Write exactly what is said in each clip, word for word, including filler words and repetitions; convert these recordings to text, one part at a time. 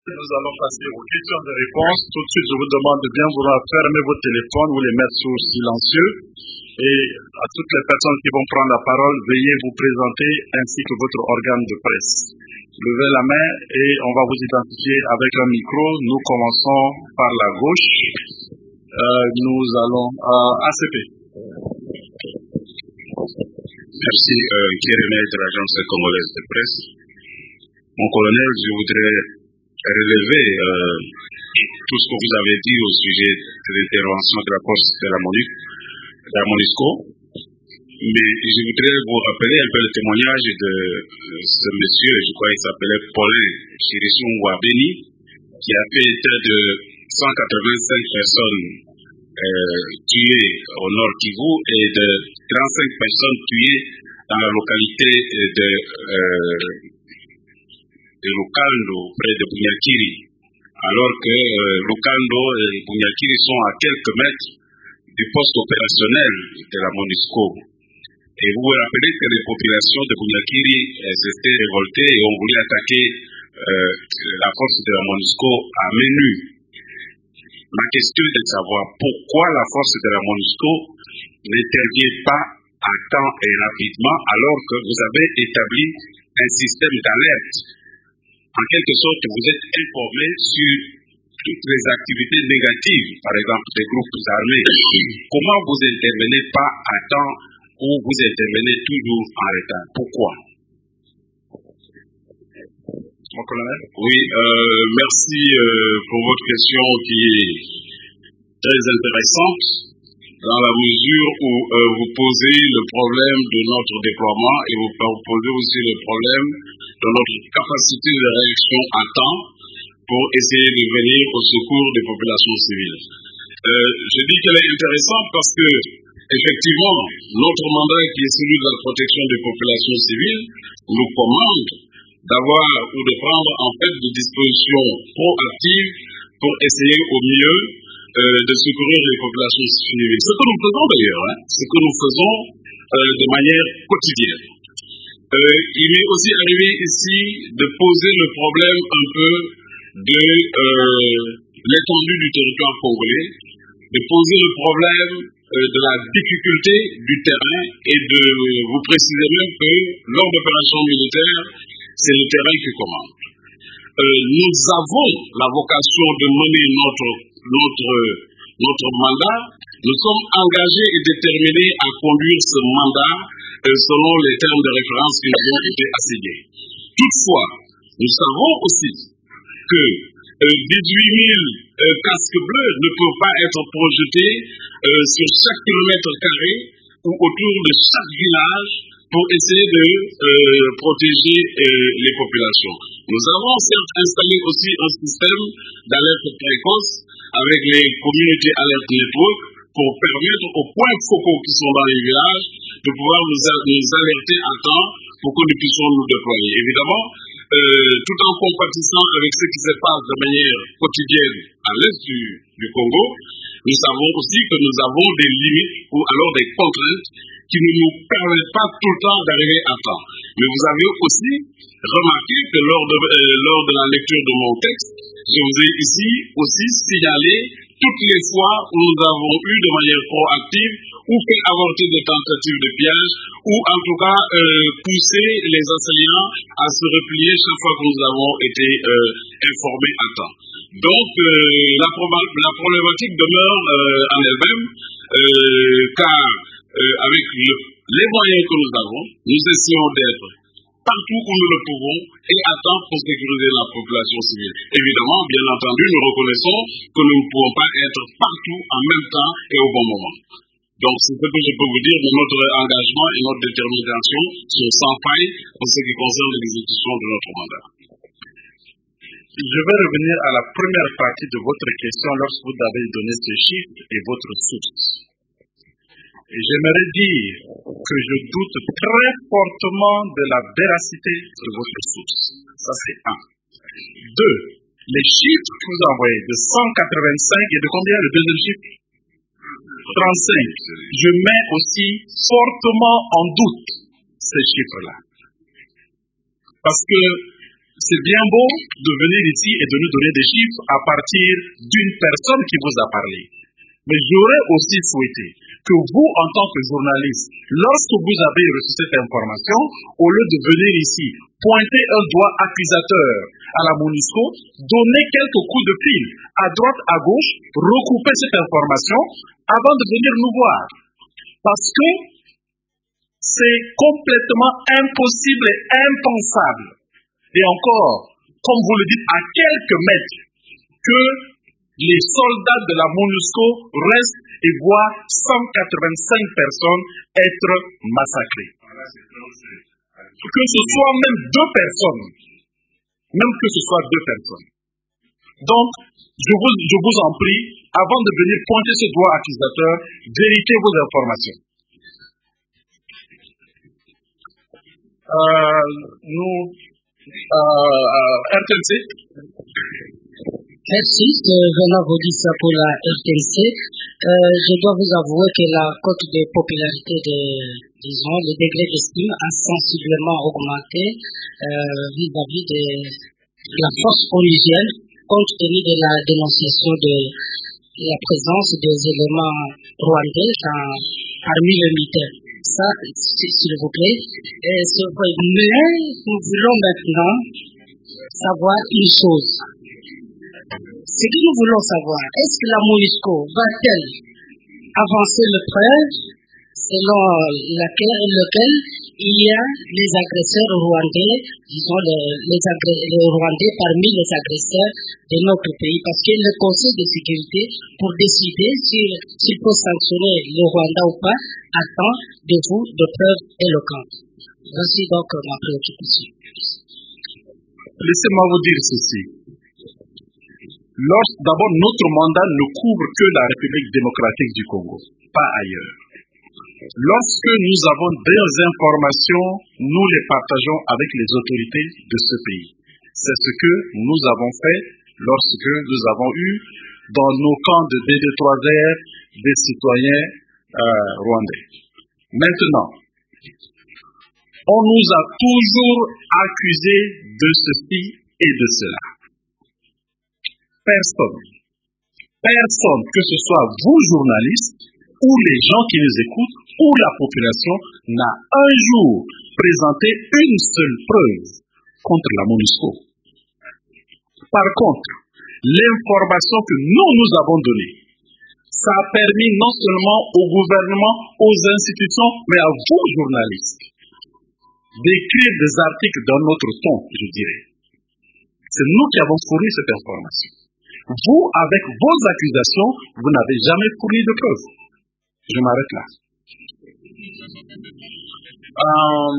Nous allons passer aux questions de réponse. Tout de suite, je vous demande de bien vouloir fermer vos téléphones ou les mettre sur silencieux. Et à toutes les personnes qui vont prendre la parole, veuillez vous présenter ainsi que votre organe de presse. Levez la main et on va vous identifier avec un micro. Nous commençons par la gauche. Euh, nous allons à A C P. Merci, euh, Kérémé de l'Agence congolaise de presse. Mon colonel, je voudrais relever euh, tout ce que vous avez dit au sujet de l'intervention de la force de la MONUSCO, mais je voudrais vous rappeler un peu le témoignage de euh, ce monsieur, je crois qu'il s'appelait Paulin Chirissou Ouabeni, qui a fait état de cent quatre-vingt-cinq personnes euh, tuées au nord Kivu et de trente-cinq personnes tuées dans la localité de euh, de Lukando, près de Bunyakiri, alors que euh, Lukando et Bunyakiri sont à quelques mètres du poste opérationnel de la MONUSCO. Et vous vous rappelez que les populations de Bunyakiri euh, s'étaient révoltées et ont voulu attaquer euh, la force de la MONUSCO à main nue. Ma question est de savoir pourquoi la force de la MONUSCO n'intervient pas à temps et rapidement alors que vous avez établi un système d'alerte. En quelque sorte, vous êtes informé sur toutes les activités négatives, par exemple des groupes armés. Comment vous intervenez pas à temps ou vous intervenez toujours en retard? Pourquoi? Mon colonel? Oui, euh, merci euh, pour votre question qui est très intéressante dans la mesure où euh, vous posez le problème de notre déploiement et vous posez aussi le problème de notre capacité de réaction à temps pour essayer de venir au secours des populations civiles. Euh, je dis qu'elle est intéressante parce que, effectivement, notre mandat qui est celui de la protection des populations civiles nous commande d'avoir ou de prendre en fait des dispositions proactives pour essayer au mieux euh, de secourir les populations civiles. Ce que nous faisons d'ailleurs, hein, ce que nous faisons euh, de manière quotidienne. Euh, il m'est aussi arrivé ici de poser le problème un peu de euh, l'étendue du territoire congolais, de poser le problème euh, de la difficulté du terrain et de vous préciser même que lors d'opérations militaires, c'est le terrain qui commande. Euh, nous avons la vocation de mener notre, notre, notre mandat. Nous sommes engagés et déterminés à conduire ce mandat euh, selon les termes de référence qui nous ont été assignés. Toutefois, nous savons aussi que euh, dix-huit mille euh, casques bleus ne peuvent pas être projetés euh, sur chaque kilomètre carré ou autour de chaque village pour essayer de euh, protéger euh, les populations. Nous avons certes installé aussi un système d'alerte précoce avec les community alert network pour permettre aux points focaux qui sont dans les villages de pouvoir nous, nous alerter à temps pour que nous puissions nous déployer. Évidemment, euh, tout en compatissant avec ce qui se passe de manière quotidienne à l'est du, du Congo, nous savons aussi que nous avons des limites ou alors des contraintes qui ne nous permettent pas tout le temps d'arriver à temps. Mais vous avez aussi remarqué que lors de, euh, lors de la lecture de mon texte, je vous ai ici aussi signalé toutes les fois où nous avons eu de manière proactive ou fait avorter des tentatives de piège ou en tout cas euh, pousser les enseignants à se replier chaque fois que nous avons été euh, informés à temps. Donc euh, la, la problématique demeure euh, en elle-même euh, car euh, avec le, les moyens que nous avons, nous essayons d'être partout où nous le pouvons et à temps pour sécuriser la population civile. Évidemment, bien entendu, nous reconnaissons que nous ne pouvons pas être partout en même temps et au bon moment. Donc, c'est ce que je peux vous dire de notre engagement et notre détermination sont sans faille en ce qui concerne l'exécution de notre mandat. Je vais revenir à la première partie de votre question lorsque vous avez donné ces chiffres et votre source. Et j'aimerais dire que je doute très fortement de la véracité de votre source. Ça, c'est un. Deux, les chiffres que vous envoyez de cent quatre-vingt-cinq et de combien le deuxième chiffre? trente-cinq. Je mets aussi fortement en doute ces chiffres-là. Parce que c'est bien beau de venir ici et de nous donner des chiffres à partir d'une personne qui vous a parlé. Mais j'aurais aussi souhaité que vous, en tant que journaliste, lorsque vous avez reçu cette information, au lieu de venir ici, pointer un doigt accusateur à la MONUSCO, donner quelques coups de fil à droite, à gauche, recouper cette information avant de venir nous voir. Parce que c'est complètement impossible et impensable. Et encore, comme vous le dites, à quelques mètres, que les soldats de la MONUSCO restent et voient cent quatre-vingt-cinq personnes être massacrées. Que ce soit même deux personnes, même que ce soit deux personnes. Donc, je vous, je vous en prie, avant de venir pointer ce doigt accusateur, vérifiez vos informations. Euh, nous, euh, R T L C. Merci, c'est Venant Vaudissa pour la R T L C. Euh, je dois vous avouer que la cote de popularité de, disons, le degré d'estime a sensiblement augmenté euh, vis-à-vis de la force onusienne, compte tenu de la dénonciation de la présence des éléments rwandais dans, parmi les militaires. Ça, s'il vous plaît. Et c'est vrai. Mais nous voulons maintenant savoir une chose. Ce que nous voulons savoir, est-ce que la MONUSCO va-t-elle avancer le preuve selon laquelle, lequel il y a les agresseurs rwandais, disons les, les, agré- les Rwandais parmi les agresseurs de notre pays, parce que le Conseil de sécurité, pour décider s'il, s'il faut sanctionner le Rwanda ou pas, attend de vous de preuves éloquentes. Voici donc ma préoccupation. Laissez-moi vous dire ceci. Lorsque, d'abord, notre mandat ne couvre que la République démocratique du Congo, pas ailleurs. Lorsque nous avons des informations, nous les partageons avec les autorités de ce pays. C'est ce que nous avons fait lorsque nous avons eu dans nos camps de B deux trois R des citoyens euh, rwandais. Maintenant, on nous a toujours accusés de ceci et de cela. Personne, personne, que ce soit vous journalistes, ou les gens qui nous écoutent, ou la population, n'a un jour présenté une seule preuve contre la MONUSCO. Par contre, l'information que nous nous avons donnée, ça a permis non seulement au gouvernement, aux institutions, mais à vous journalistes, d'écrire des articles dans notre ton, je dirais. C'est nous qui avons fourni cette information. Vous, avec vos accusations, vous n'avez jamais fourni de preuves. Je m'arrête là. Euh,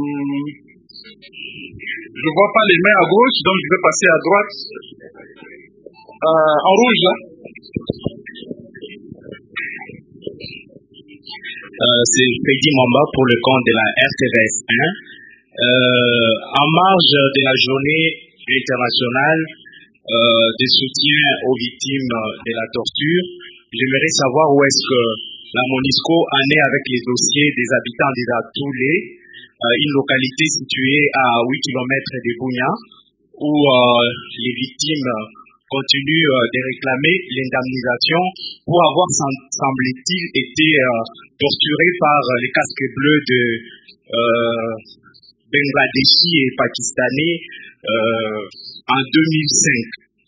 je ne vois pas les mains à gauche, donc je vais passer à droite. Euh, en rouge, là. Euh, c'est Freddy Mamba pour le compte de la R T V S un. Euh, en marge de la journée internationale euh, de soutien aux victimes de la torture, j'aimerais savoir où est-ce que la MONUSCO en est avec les dossiers des habitants de Toulé, euh, une localité située à huit kilomètres de Bunia, où euh, les victimes continuent euh, de réclamer l'indemnisation pour avoir, semble-t-il, été euh, torturés par les casques bleus de euh, Bangladeshi et Pakistanais euh, en deux mille cinq.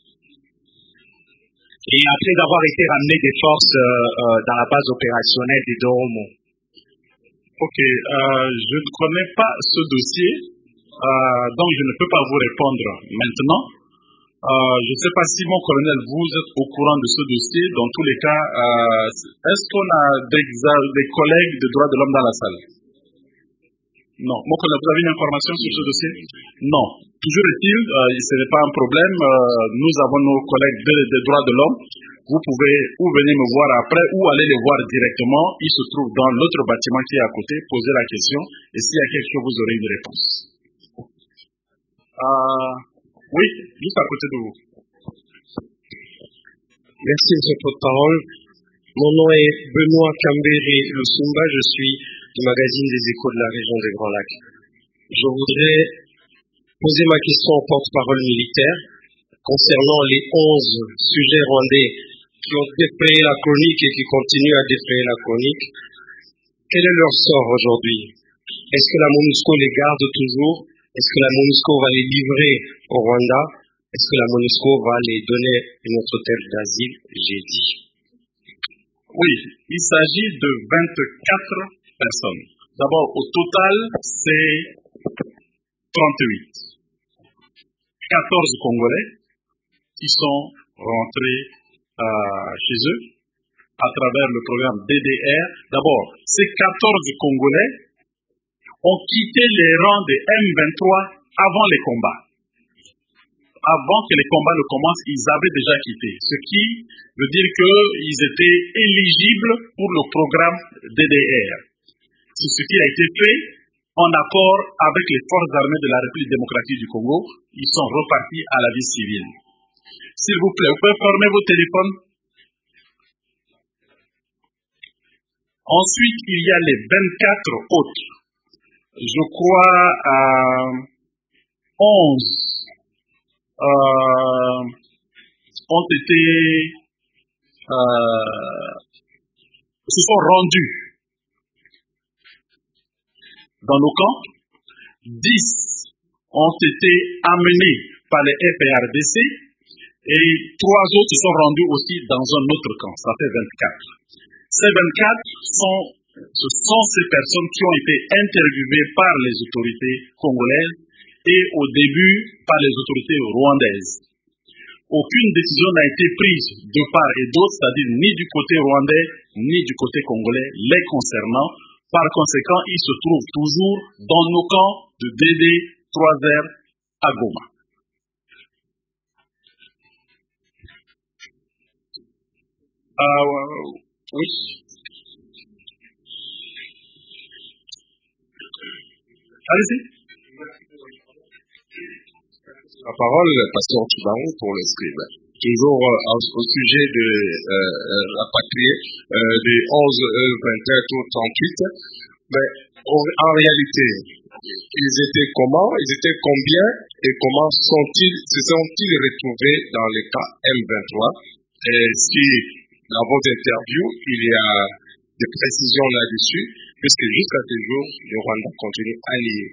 Et après avoir été ramenés des forces euh, euh, dans la base opérationnelle de Doromo. Ok, euh, je ne connais pas ce dossier, euh, donc je ne peux pas vous répondre maintenant. Euh, je ne sais pas si mon colonel, vous êtes au courant de ce dossier. Dans tous les cas, euh, est-ce qu'on a des, des collègues de droits de l'homme dans la salle? Non. Mon colonel, vous avez une information sur ce dossier? Non. Toujours est-il, euh, ce n'est pas un problème. Euh, nous avons nos collègues des de droits de l'homme. Vous pouvez ou venir me voir après ou aller les voir directement. Ils se trouvent dans l'autre bâtiment qui est à côté. Posez la question et s'il y a quelque chose, vous aurez une réponse. Euh, oui, juste à côté de vous. Merci, monsieur le porte-parole. Mon nom est Benoît Kambéré Lusumba. Je suis du magazine des Échos de la région des Grands Lacs. Je voudrais poser ma question au porte-parole militaire concernant les onze sujets rwandais qui ont défrayé la chronique et qui continuent à défrayer la chronique. Quel est leur sort aujourd'hui? Est-ce que la MONUSCO les garde toujours? Est-ce que la MONUSCO va les livrer au Rwanda? Est-ce que la MONUSCO va les donner une autre terre d'asile? J'ai dit. Oui, il s'agit de vingt-quatre personnes. D'abord, au total, c'est trente-huit. quatorze Congolais qui sont rentrés euh, chez eux à travers le programme D D R. D'abord, ces quatorze Congolais ont quitté les rangs des M vingt-trois avant les combats. Avant que les combats ne commencent, ils avaient déjà quitté. Ce qui veut dire qu'ils étaient éligibles pour le programme D D R. C'est ce qui a été fait en accord avec les forces armées de la République démocratique du Congo. Ils sont repartis à la vie civile. S'il vous plaît, vous pouvez fermer vos téléphones. Ensuite, il y a les vingt-quatre autres. Je crois à onze euh, ont été euh, se sont rendus dans nos camps. dix ont été amenés par les F A R D C et trois autres se sont rendus aussi dans un autre camp. Ça fait vingt-quatre. Ces vingt-quatre sont, ce sont ces personnes qui ont été interviewées par les autorités congolaises et au début par les autorités rwandaises. Aucune décision n'a été prise de part et d'autre, c'est-à-dire ni du côté rwandais ni du côté congolais les concernant. Par conséquent, ils se trouvent toujours dans nos camps de D D trois R à Goma. Euh, oui. Allez-y. La parole, pasteur Kibarou, pour le scribe. Toujours euh, au sujet de euh, la patrie euh, des onze, vingt-quatre ou trente-huit. Mais en, en réalité, ils étaient comment? Ils étaient combien? Et comment sont-ils, se sont-ils retrouvés dans les cas M vingt-trois? Et si dans votre interview, il y a des précisions là-dessus, puisque jusqu'à ce jour, le Rwanda continue à lier.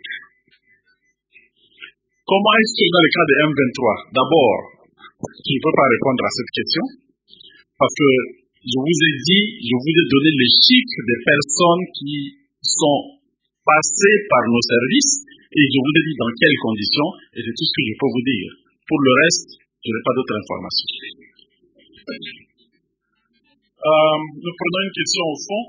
Comment est-ce que dans le cas de M vingt-trois, d'abord, je ne peux pas répondre à cette question, parce que je vous ai dit, je vous ai donné les chiffres des personnes qui sont passées par nos services, et je vous ai dit dans quelles conditions, et c'est tout ce que je peux vous dire. Pour le reste, je n'ai pas d'autres informations. Euh, nous prenons une question au fond.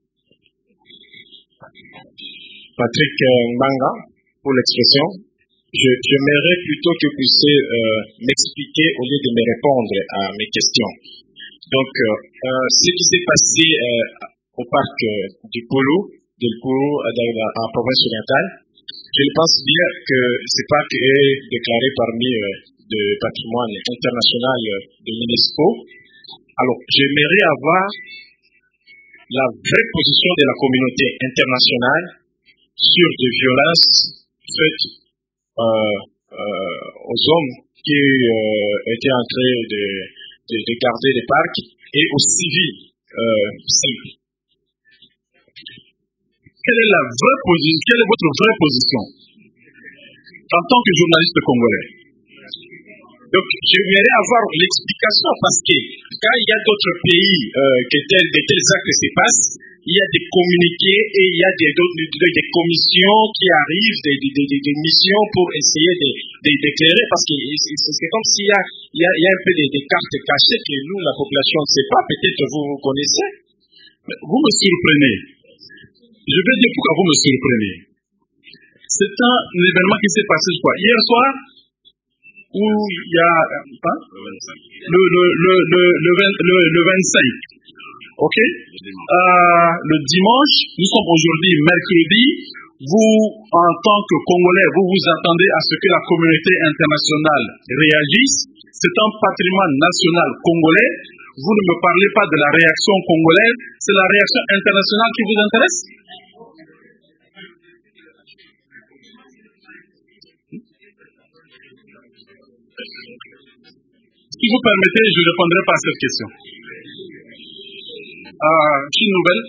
Patrick Mbanga, pour l'expression. Je, j'aimerais plutôt que vous puissiez euh, m'expliquer au lieu de me répondre à mes questions. Donc, euh, euh, ce qui s'est passé euh, au parc euh, du Polo, de Polo dans la en province orientale, je pense bien que ce parc est déclaré parmi euh, le patrimoine international de l'UNESCO. Alors, j'aimerais avoir la vraie position de la communauté internationale sur des violences faites Euh, euh, aux hommes qui euh, étaient en train de, de, de garder les parcs et aux civils euh, simples. Quelle est la vraie position? Quelle est votre vraie position en tant que journaliste congolais? Donc, j'aimerais avoir l'explication parce que quand il y a d'autres pays euh, que tel, de tels actes se passent, il y a des communiqués et il y a des, des, des commissions qui arrivent, des, des, des, des missions pour essayer de, de, d'éclairer, parce que c'est comme s'il y a, il y a, il y a un peu des, des cartes cachées que nous, la population, ne sait pas. Peut-être que vous vous connaissez. Mais vous me surprenez. Je vais dire pourquoi vous me surprenez. C'est un événement qui s'est passé, je crois, hier soir, où il y a hein, le, le, le, le, le, le, le vingt-cinq. Ok, euh, le dimanche, nous sommes aujourd'hui mercredi. Vous, en tant que Congolais, vous vous attendez à ce que la communauté internationale réagisse. C'est un patrimoine national congolais. Vous ne me parlez pas de la réaction congolaise. C'est la réaction internationale qui vous intéresse? Si vous permettez, je répondrai pas à cette question. Euh, Chine Nouvelle.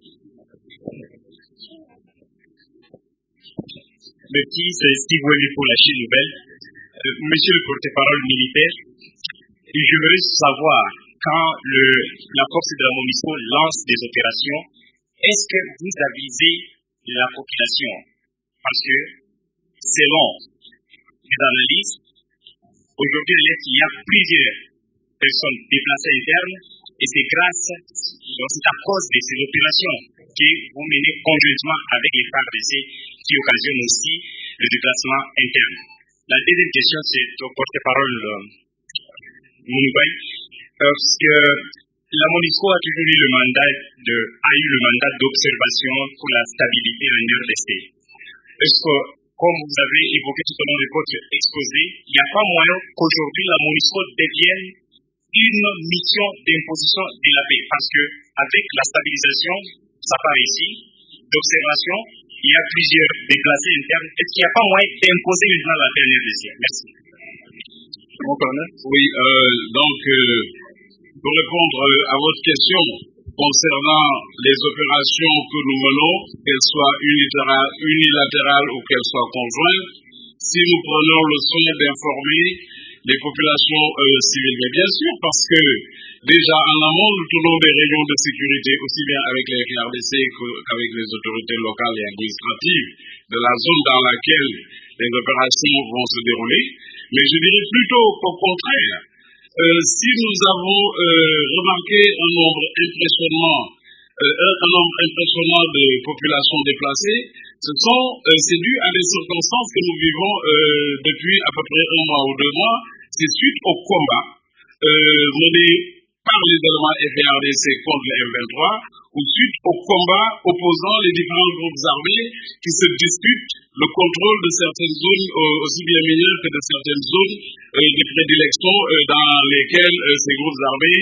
Merci, c'est Steve Welly pour la Chine Nouvelle. Euh, monsieur le porte-parole militaire, j'aimerais savoir, quand le, la force de la MONUSCO lance des opérations, est-ce que vous avisez la population? Parce que, selon les analyses, aujourd'hui, il y a plusieurs personnes déplacées internes, et c'est grâce, donc c'est à cause de ces opérations que vous menez conjointement avec les F A R D C qui occasionnent aussi le déplacement interne. La deuxième question, c'est au porte-parole euh, Mounoubaï, parce que la MONUSCO a toujours eu le mandat de, a eu le mandat d'observation pour la stabilité en R D C. Est-ce que, comme vous avez évoqué tout au long de votre exposé, il n'y a pas moyen qu'aujourd'hui la MONUSCO devienne une mission d'imposition de la paix? Parce que avec la stabilisation, ça part ici, d'observation, il y a plusieurs déplacés internes. Est-ce qu'il n'y a pas moyen d'imposer maintenant la paix en R D C? Merci. Oui, euh, donc, euh, pour répondre à votre question concernant les opérations que nous menons, qu'elles soient unilatérales, unilatérales ou qu'elles soient conjointes, si nous prenons le soin d'informer les populations euh, civiles, mais bien sûr, parce que déjà en amont, nous tournons des réunions de sécurité aussi bien avec les F A R D C qu'avec les autorités locales et administratives de la zone dans laquelle les opérations vont se dérouler. Mais je dirais plutôt qu'au contraire, euh, si nous avons euh, remarqué un nombre impressionnant, euh, un nombre impressionnant de populations déplacées, ce sont, euh, c'est dû à des circonstances que nous vivons euh, depuis à peu près un mois ou deux mois. C'est suite au combat euh, mené par les éléments F A R D C contre les M vingt-trois, ou suite au combat opposant les différents groupes armés qui se disputent le contrôle de certaines zones, euh, aussi bien minières que de certaines zones euh, de prédilection euh, dans lesquelles euh, ces groupes armés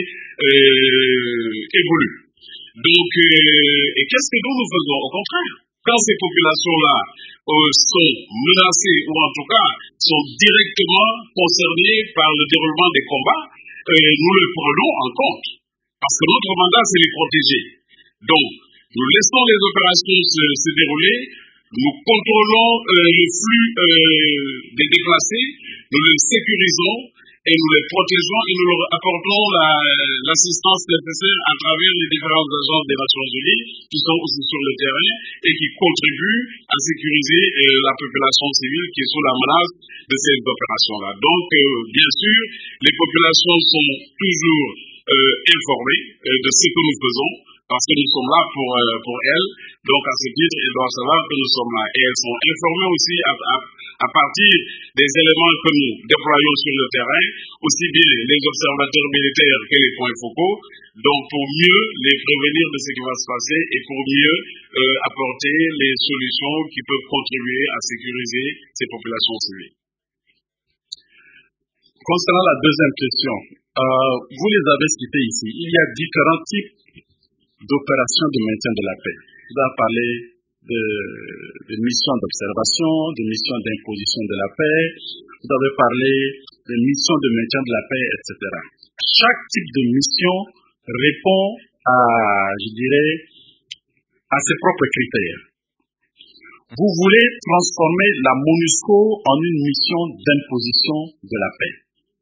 euh, évoluent. Donc, euh, et qu'est-ce que nous nous faisons? Au contraire, quand ces populations-là euh, sont menacées, ou en tout cas sont directement concernées par le déroulement des combats, euh, nous les prenons en compte. Parce que notre mandat, c'est les protéger. Donc, nous laissons les opérations se, se dérouler, nous contrôlons euh, le flux euh, des déplacés, nous les sécurisons et nous les protégeons et nous leur apportons l'assistance la, nécessaire à travers les différentes agences des Nations Unies qui sont aussi sur le terrain et qui contribuent à sécuriser euh, la population civile qui est sous la menace de ces opérations-là. Donc, euh, bien sûr, les populations sont toujours euh, informées euh, de ce que nous faisons, parce que nous sommes là pour, euh, pour elles. Donc, à ce titre, elles doivent savoir que nous sommes là. Et elles sont informées aussi à, à, à partir des éléments que nous déployons sur le terrain, aussi bien les observateurs militaires que les points focaux, donc pour mieux les prévenir de ce qui va se passer et pour mieux euh, apporter les solutions qui peuvent contribuer à sécuriser ces populations civiles. Concernant la deuxième question, euh, vous les avez cités ici. Il y a différents types d'opérations de maintien de la paix. Vous avez parlé de, de missions d'observation, de missions d'imposition de la paix, vous avez parlé de missions de maintien de la paix, et cetera. Chaque type de mission répond à, je dirais, à ses propres critères. Vous voulez transformer la MONUSCO en une mission d'imposition de la paix.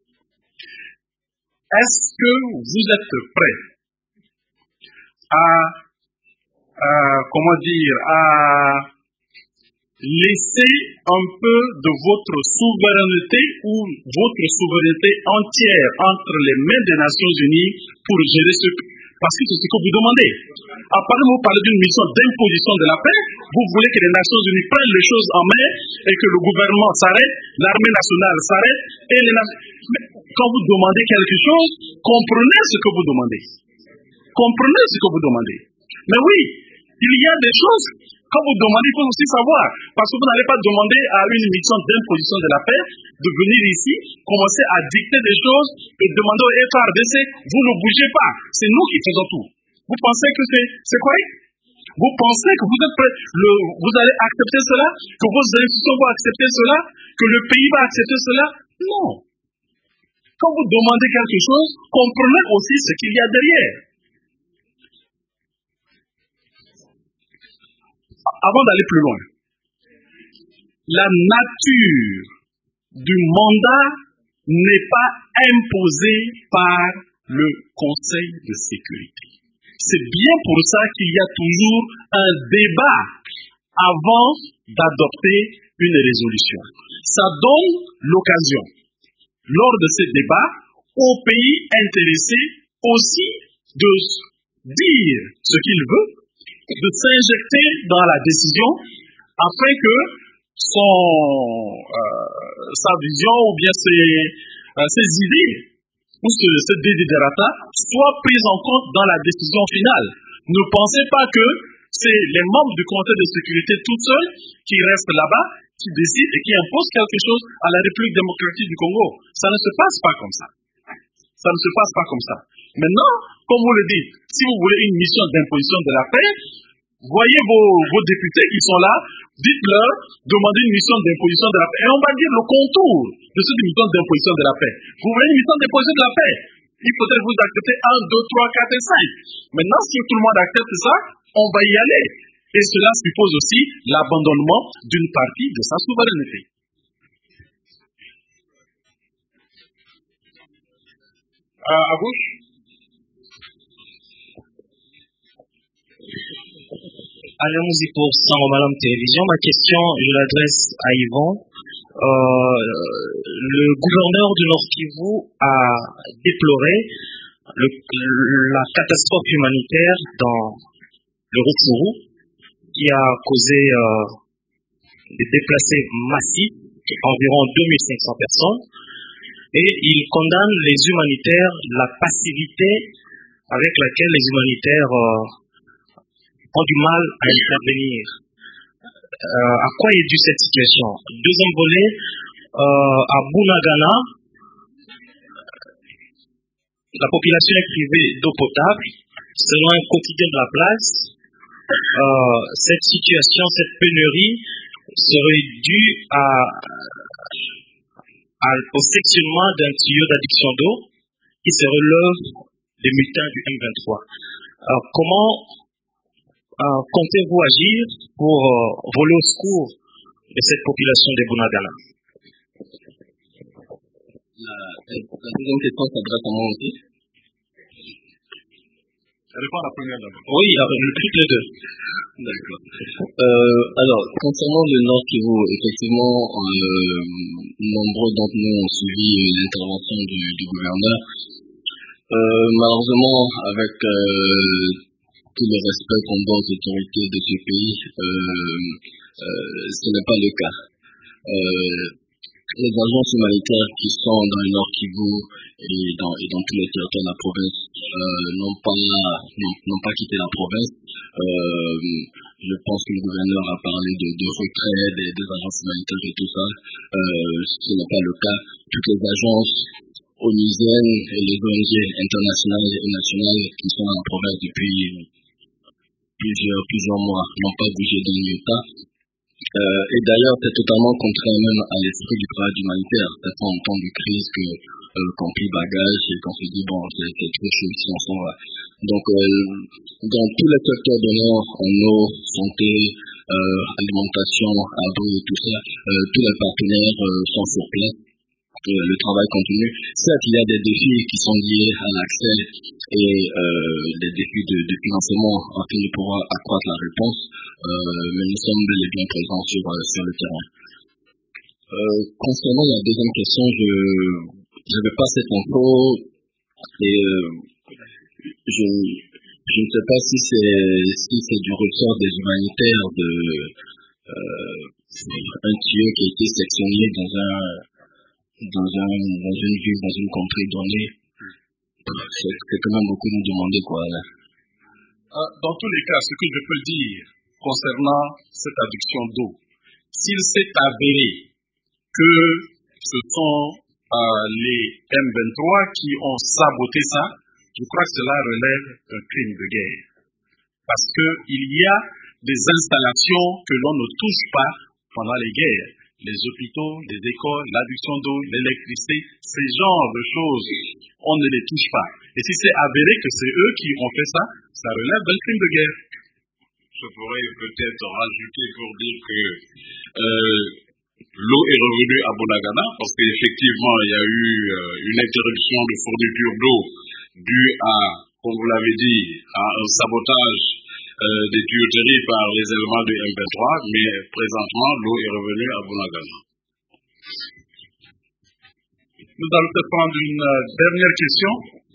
Est-ce que vous êtes prêt à, à, comment dire, à laisser un peu de votre souveraineté ou votre souveraineté entière entre les mains des Nations Unies pour gérer ce, parce que c'est ce que vous demandez. À part vous parlez d'une mission d'imposition de la paix, vous voulez que les Nations Unies prennent les choses en main et que le gouvernement s'arrête, l'armée nationale s'arrête et les nations. Mais quand vous demandez quelque chose, comprenez ce que vous demandez. Comprenez ce que vous demandez. Mais oui, il y a des choses, quand vous demandez, il faut aussi savoir. Parce que vous n'allez pas demander à une mission d'imposition de la paix de venir ici, commencer à dicter des choses et demander au F A R D C, vous ne bougez pas. C'est nous qui faisons tout. Vous pensez que c'est correct? Vous pensez que vous êtes prêts, le, vous allez accepter cela? Que vos institutions vont accepter cela? Que le pays va accepter cela? Non. quand vous demandez quelque chose, comprenez aussi ce qu'il y a derrière. Avant d'aller plus loin, la nature du mandat n'est pas imposée par le Conseil de sécurité. C'est bien pour ça qu'il y a toujours un débat avant d'adopter une résolution. Ça donne l'occasion, lors de ces débats, aux pays intéressés aussi de dire ce qu'ils veulent, de s'injecter dans la décision afin que son, euh, sa vision ou bien ses, euh, ses idées ou ce, ce desiderata soient prises en compte dans la décision finale. Ne pensez pas que c'est les membres du Conseil de sécurité tout seuls qui restent là-bas, qui décident et qui imposent quelque chose à la République démocratique du Congo. Ça ne se passe pas comme ça. Ça ne se passe pas comme ça. Maintenant, comme vous le dites, si vous voulez une mission d'imposition de la paix, voyez vos, vos députés qui sont là, dites-leur, demandez une mission d'imposition de la paix. Et on va dire le contour de cette mission d'imposition de la paix. Vous voulez une mission d'imposition de la paix, il faudrait vous accepter un, deux, trois, quatre et cinq. Maintenant, si tout le monde accepte ça, on va y aller. Et cela suppose aussi l'abandonnement d'une partie de sa souveraineté. Euh, à gauche. Alain Mouzi pour Saint-Romain Télévision. Ma question, je l'adresse à Yvon. Euh, le gouverneur du Nord Kivu a déploré le, la catastrophe humanitaire dans le Rukuru qui a causé euh, des déplacés massifs, environ deux mille cinq cents personnes, et il condamne les humanitaires, la passivité avec laquelle les humanitaires euh, ont du mal à intervenir. Euh, à quoi est due cette situation? Deuxième volet, euh, à Bunagana, la population est privée d'eau potable. Selon un quotidien de la place, euh, cette situation, cette pénurie serait due à, à, au sectionnement d'un tuyau d'adduction d'eau qui serait l'œuvre des mutins du M vingt-trois. Alors, comment euh, comptez-vous agir pour euh, voler au secours de cette population de Bunagana? La, la deuxième question s'adresse à moi aussi. Réponds à la première d'abord. Oui, le plus de deux. D'accord. Euh, alors, concernant le Nord Kivu, effectivement, euh, nombreux d'entre nous ont suivi l'intervention du, du gouverneur. Euh, malheureusement, avec euh, tout le respect qu'on doit aux autorités de ce pays, euh, euh, ce n'est pas le cas. Euh, les agences humanitaires qui sont dans le Nord Kivu et dans, et dans tous les territoires de la province euh, n'ont pas, n'ont pas quitté la province. Euh, je pense que le gouverneur a parlé de, de retrait des, des agences humanitaires et tout ça. Euh, ce n'est pas le cas. Toutes les agences onusiennes et les O N G internationales et nationales qui sont dans la province depuis plusieurs, plusieurs mois n'ont pas bougé d'un iota. Euh, et d'ailleurs, c'est totalement contraire même à l'esprit du travail humanitaire. C'est pas en temps de crise que euh, qu'on plie bagage et qu'on se dit bon, c'est, c'est trop chaud ici, on s'en va. Donc, euh, dans tous les secteurs de l'or, en eau, santé, euh, alimentation, abri et tout ça, euh, tous les partenaires euh, sont sur place. Euh, le travail continue. Certes, il y a des défis qui sont liés à l'accès et euh, des défis de, de financement afin de pouvoir accroître la réponse, euh, mais nous sommes bel et bien présents sur, euh, sur le terrain. Euh, concernant la deuxième question, je n'avais pas cette info et euh, je, je ne sais pas si c'est, si c'est du ressort des humanitaires de euh, un tuyau qui a été sectionné dans un Dans, un, dans une ville, dans une contrée donnée, c'est, c'est quand même beaucoup nous demander quoi. Là. Dans tous les cas, ce que je peux dire concernant cette adduction d'eau, s'il s'est avéré que ce sont euh, les M vingt-trois qui ont saboté ça, je crois que cela relève d'un crime de guerre. Parce qu'il y a des installations que l'on ne touche pas pendant les guerres. les hôpitaux, les écoles, l'adduction d'eau, l'électricité, ces genres de choses, on ne les touche pas. Et si c'est avéré que c'est eux qui ont fait ça, ça relève d'un crime de guerre. Je pourrais peut-être rajouter pour dire que euh, l'eau est revenue à Bunagana parce qu'effectivement, il y a eu euh, une interruption de fourniture d'eau due à, comme vous l'avez dit, à un sabotage euh, des tuyauteries par les éléments du M vingt-trois, mais présentement, l'eau est revenue à Bunagana. Nous allons te prendre une euh, dernière question.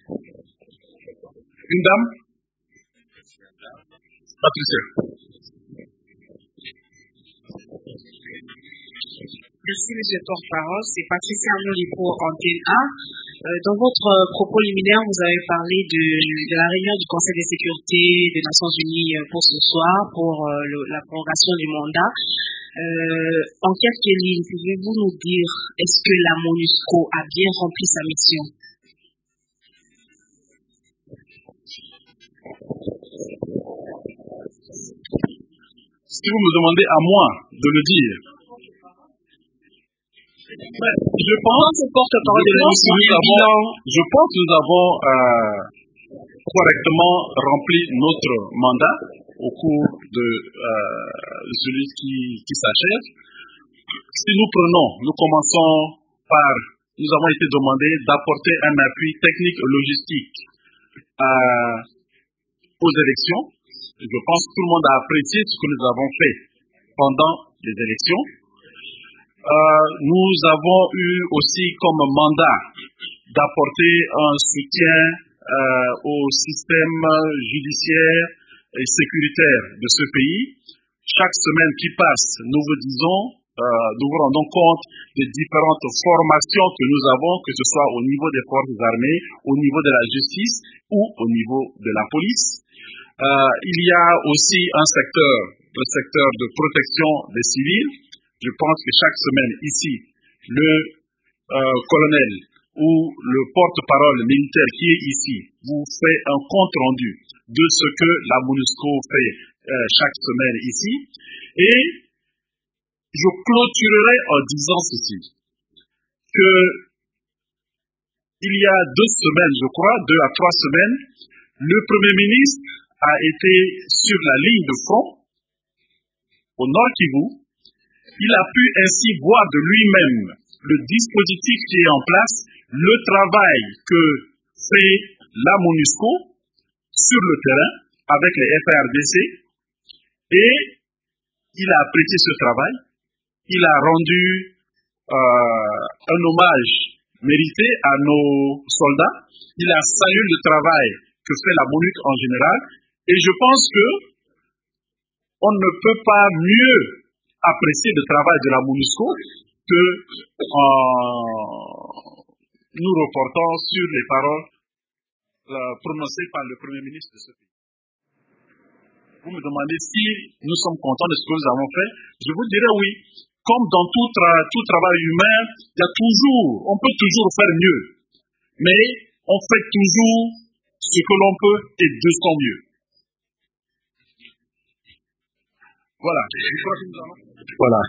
Une dame? Patricia. Merci, monsieur le porte-parole. C'est Patricia Arnaud pour Antenne A. Euh, dans votre propos liminaire, vous avez parlé de, de la réunion du Conseil de sécurité des Nations Unies pour ce soir, pour euh, le, la prorogation du mandat. Euh, en quelques lignes, pouvez-vous nous dire, est-ce que la MONUSCO a bien rempli sa mission? Si vous me demandez à moi de le dire, ben, je pense, je pense, je pense que nous avons euh, correctement rempli notre mandat au cours de euh, celui qui, qui s'achève. Si nous prenons, nous commençons par, nous avons été demandés d'apporter un appui technique et logistique euh, aux élections. Je pense que tout le monde a apprécié ce que nous avons fait pendant les élections. Euh, nous avons eu aussi comme mandat d'apporter un soutien euh, au système judiciaire et sécuritaire de ce pays. Chaque semaine qui passe, nous vous disons, euh, nous vous rendons compte des différentes formations que nous avons, que ce soit au niveau des forces armées, au niveau de la justice ou au niveau de la police. Euh, il y a aussi un secteur, le secteur de protection des civils. Je pense que chaque semaine ici, le euh, colonel ou le porte-parole militaire qui est ici vous fait un compte rendu de ce que la MONUSCO fait euh, chaque semaine ici. Et je clôturerai en disant ceci, que il y a deux semaines, je crois, deux à trois semaines, le Premier ministre a été sur la ligne de front au Nord Kivu. Il a pu ainsi voir de lui-même le dispositif qui est en place, le travail que fait la MONUSCO sur le terrain avec les F A R D C, et il a apprécié ce travail. Il a rendu euh, un hommage mérité à nos soldats. Il a salué le travail que fait la MONUC en général, et je pense que on ne peut pas mieux apprécier le travail de la MONUSCO que euh, nous reportons sur les paroles euh, prononcées par le Premier ministre de ce pays. Vous me demandez si nous sommes contents de ce que nous avons fait. Je vous dirais oui. Comme dans tout, tra tout travail humain, il y a toujours, on peut toujours faire mieux. Mais on fait toujours ce que l'on peut et de son mieux. Voilà. Voilà.